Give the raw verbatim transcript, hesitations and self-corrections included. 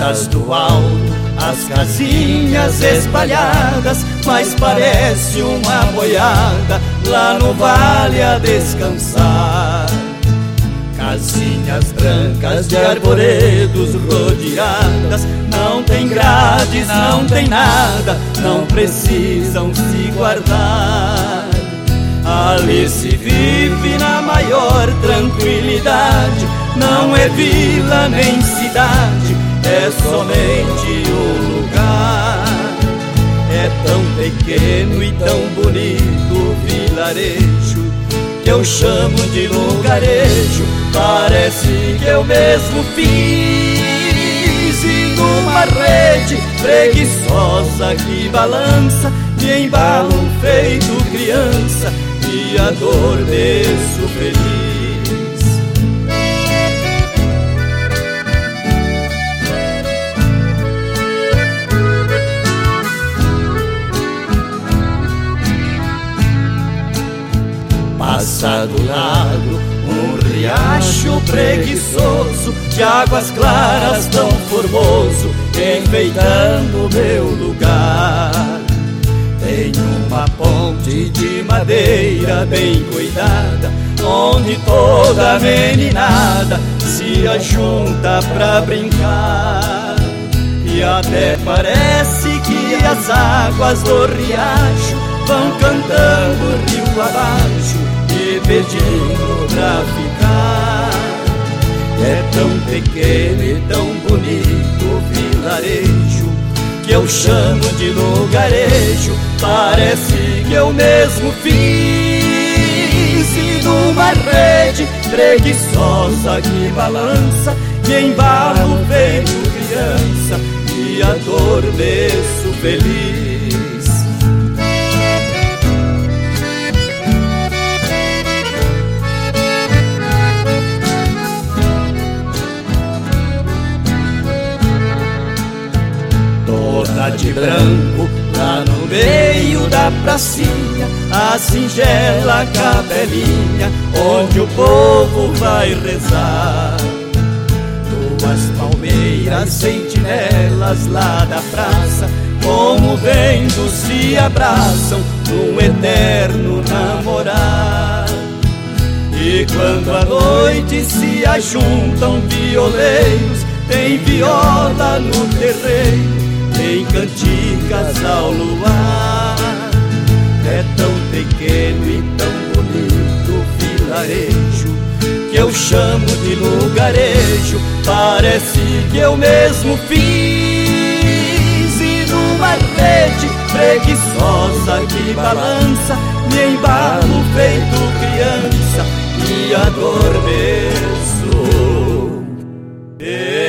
Atrás do alto, as casinhas espalhadas, mas parece uma boiada lá no vale a descansar. Casinhas brancas de arvoredos rodeadas, não tem grades, não tem nada, não precisam se guardar. Ali se vive na maior tranquilidade, não é vila nem cidade, é somente um lugar. É tão pequeno e tão bonito o vilarejo, que eu chamo de lugarejo. Parece que eu mesmo fiz e numa rede preguiçosa que balança, me embalo feito criança e adormeço feliz. Passa do lado um riacho preguiçoso, de águas claras tão formoso, enfeitando meu lugar. Tem uma ponte de madeira bem cuidada, onde toda meninada se ajunta pra brincar. E até parece que as águas do riacho vão cantando rio abaixo e pedindo pra ficar. É tão pequeno e tão bonito o vilarejo, que eu chamo de lugarejo. Parece que eu mesmo fiz e numa rede preguiçosa que balança, me embalo feito criança e adormeço feliz. Toda de branco, lá no meio da pracinha, a singela capelinha, onde o povo vai rezar. Duas palmeiras sentinelas lá da praça, como o vento se abraçam num eterno namorar. E quando à noite se ajuntam violeiros, tem viola no terreiro, tem cantigas ao luar. É tão pequeno e tão bonito o vilarejo, que eu chamo de lugarejo. Parece que eu mesmo fiz e numa rede preguiçosa que balança, me embalo feito criança e adormeço.